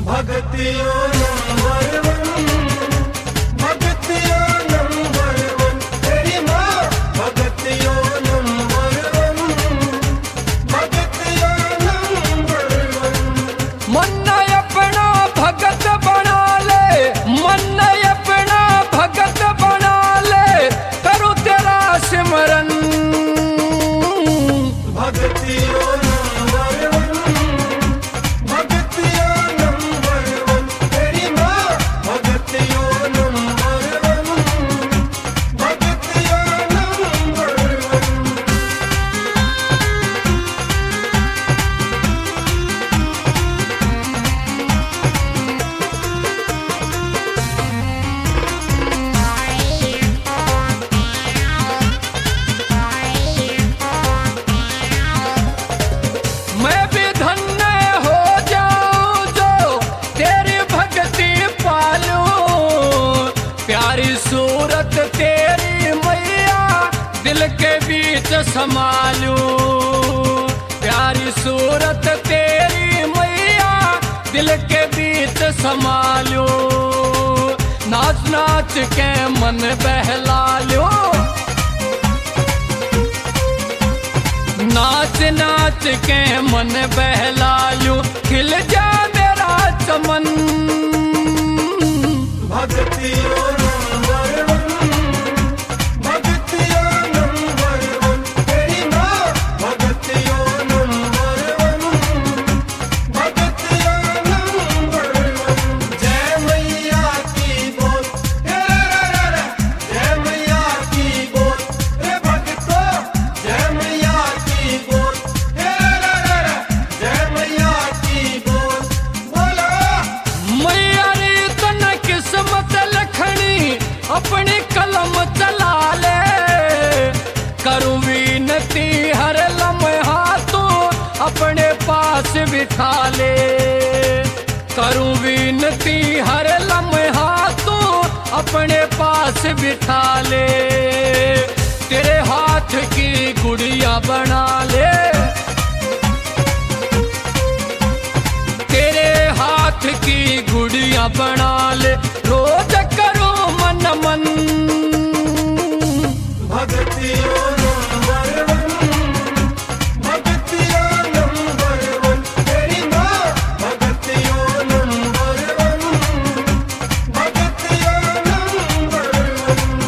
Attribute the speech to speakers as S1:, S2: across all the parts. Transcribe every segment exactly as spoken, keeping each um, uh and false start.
S1: भगतियो number one, भगतियो number one, तेरी माँ भगतियो नंबर वन, भगतियो नंबर वन।
S2: मन अपना भगत बना ले, मन अपना भगत बना ले, करूँ तेरा सिमरन।
S1: भगतियो नंबर वन, भगतियो नंबर वन, तेरी माँ भगतियो नंबर वन, भगतियो नंबर वन।
S2: मैं भी धन्य हो जाऊं जो तेरी भक्ति पालूं, प्यारी सूरत तेरी मैया दिल के बीच संभालूं, प्यारी सूरत तेरी मैया दिल के बीच संभालूं, नाच नाच के मन बहला लूं, नाच नाच के मन बहला लूं, खिल जा मेरा चमन।
S1: भगतियो नंबर वन, भगतियो नंबर वन, तेरी माँ भगतियो नंबर वन, भगतियो नंबर वन। जय मैया की बोल, रे रे रे रे, जय मैया की बोल, रे भक्तो, जय मैया की बोल, रे रे रे रे, जय मैया की बोल, बोलो।
S2: मैया रे तन किस्मत लखनी अपनी कलम चला ले, करूं विनती हर लम्हा तू अपने पास बिठा ले, करूं विनती हर लम्हा तू अपने पास बिठा ले, तेरे हाथ की गुड़िया बना ले, तेरे हाथ की गुड़िया बना ले, रोज करो मन मन।
S1: भगतियो नंबर वन, भगतियो नंबर वन, तेरी माँ भगतियो नंबर वन, भगतियो नंबर वन।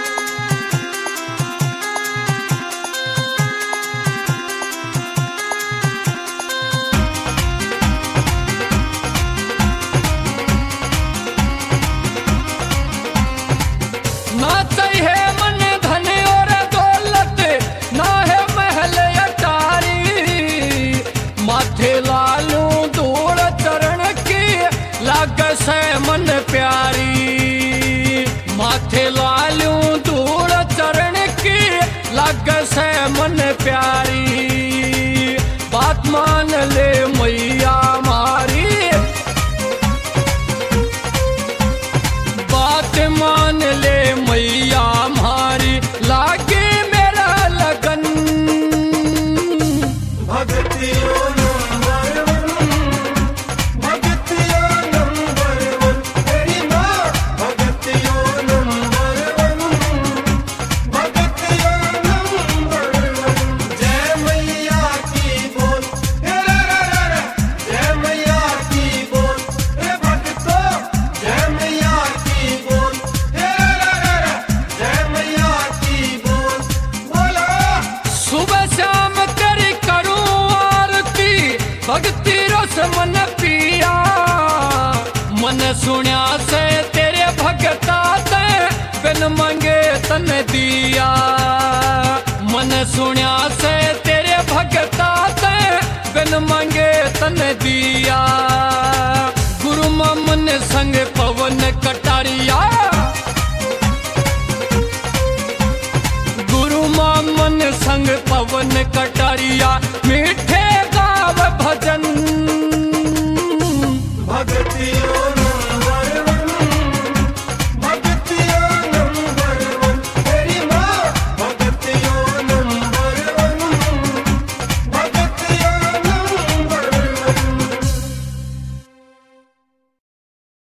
S2: ना चाहिए मन धन और दौलत, ना है महल अटारी, माथे लालू धूल चरण की लाग से मन प्यारी, माथे लालू धूल चरण की लाग से मन प्यारी, बात मान ले मैया मारी, बात मान ले मैया हमारी, लागे मेरा लगन।
S1: भगतियो नंबर वन, भगतियो नंबर वन, तेरी माँ भगतियो नंबर वन, भगतियो नंबर वन। जय मैया की बोल, रे रे रे रे, जय मैया की बोल, रे भक्तो, जय मैया की बोल, रे रे रे रे, जय मैया की बोल, बोलो।
S2: सुबह शाम तेरी करूं आरती, भक्ति रस मन पिया, मन सुनिया से तेरे भगता ते बिन मंगे तन दिया, मन सुनिया से तेरे भगता ते बिन मंगे तन दिया, गुरु मन संग पवन कटारिया, गुरु मन संग पवन कटारिया, मीठे गाव भजन।
S1: भगतियो